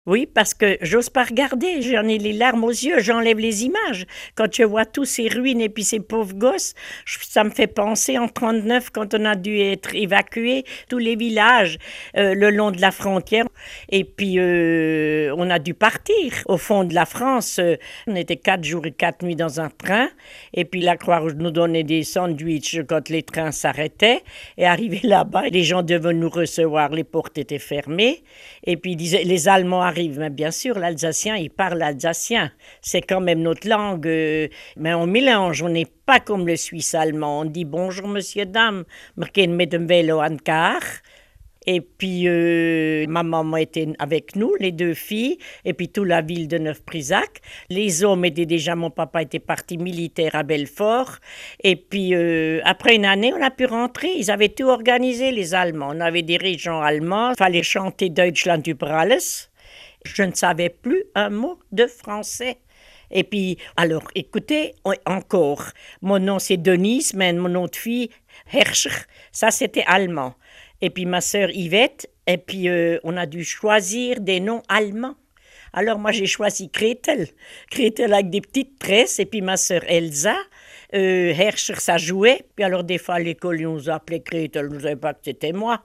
Oui, parce que j'ose pas regarder, j'en ai les larmes aux yeux, j'enlève les images. Quand je vois tous ces ruines et puis ces pauvres gosses, ça me fait penser en 39 quand on a dû être évacués, tous les villages le long de la frontière. Et puis on a dû partir au fond de la France. On était 4 jours et 4 nuits dans un train. Et puis la Croix-Rouge nous donnait des sandwichs quand les trains s'arrêtaient. Et arrivé là-bas, les gens devaient nous recevoir, les portes étaient fermées. Et puis ils disaient, les Allemands arrive. Mais bien sûr, l'alsacien, il parle alsacien. C'est quand même notre langue. Mais on mélange, on n'est pas comme le suisse allemand. On dit bonjour monsieur, dame. Marquez met un vélo en car. Et puis, ma maman était avec nous, les deux filles, et puis toute la ville de Neuf-Prisac. Les hommes étaient déjà, mon papa était parti militaire à Belfort. Et puis, après une année, on a pu rentrer. Ils avaient tout organisé, les Allemands. On avait des régents allemands. Il fallait chanter Deutschland über alles. Je ne savais plus un mot de français. Et puis, alors, écoutez, encore, mon nom c'est Denise, mais mon nom de fille, Herscher, ça c'était allemand. Et puis ma sœur Yvette, et puis on a dû choisir des noms allemands. Alors moi j'ai choisi Gretel, Gretel avec des petites tresses, et puis ma sœur Elsa, Herscher ça jouait, puis alors des fois à l'école on nous appelait Gretel, je ne savais pas que c'était moi.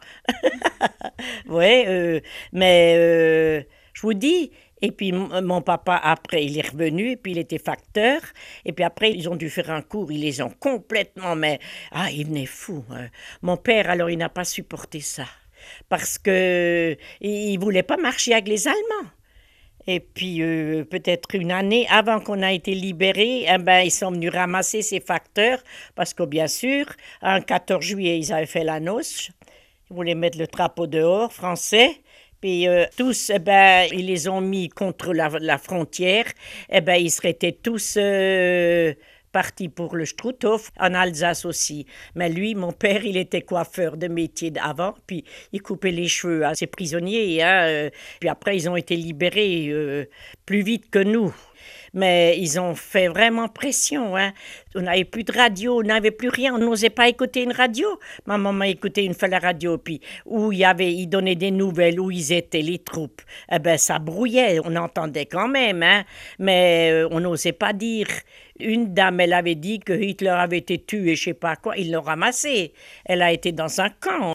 Ouais, mais je vous dis, et puis mon papa, après, il est revenu, et puis il était facteur, et puis après, ils ont dû faire un cours, ils les ont complètement, mais, ah, il venait fou. Hein. Mon père, alors, il n'a pas supporté ça, parce que il voulait pas marcher avec les Allemands. Et puis, peut-être une année avant qu'on a été libérés, eh ben, ils sont venus ramasser ces facteurs, parce que bien sûr, un 14 juillet, ils avaient fait la noce, ils voulaient mettre le drapeau dehors, français. Puis tous, eh ben, ils les ont mis contre la frontière. Eh ben, ils seraient tous partis pour le Struthof, en Alsace aussi. Mais lui, mon père, il était coiffeur de métier avant, puis il coupait les cheveux à ses prisonniers. Hein, puis après, ils ont été libérés plus vite que nous. Mais ils ont fait vraiment pression. Hein. On n'avait plus de radio, on n'avait plus rien, on n'osait pas écouter une radio. Ma maman écoutait une fois la radio, puis où ils donnaient des nouvelles, où ils étaient, les troupes. Eh ben, ça brouillait, on entendait quand même, hein, mais on n'osait pas dire. Une dame, elle avait dit que Hitler avait été tué, je sais pas quoi, ils l'ont ramassé. Elle a été dans un camp.